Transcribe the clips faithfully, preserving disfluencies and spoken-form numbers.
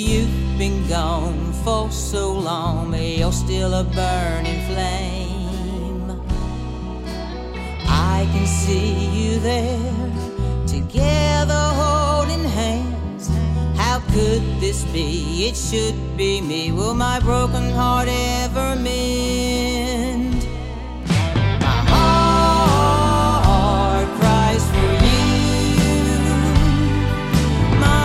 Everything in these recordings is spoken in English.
you've been gone for so long, but you're still a burning flame. I can see you there, together holding hands. How could this be? It should be me. Will my broken heart ever mend? My heart cries for you. My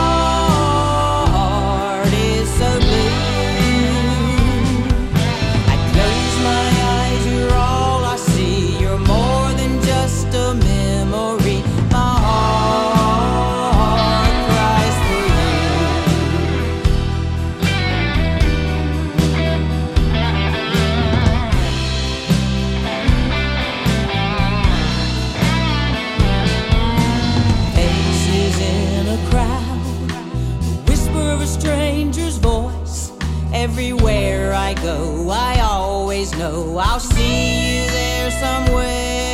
heart is so blue. I close my eyes, you're all I see. You're more than just a memory. My heart cries for faces in a crowd, the whisper of a stranger's voice. Everywhere I go, I always know I'll see you there somewhere.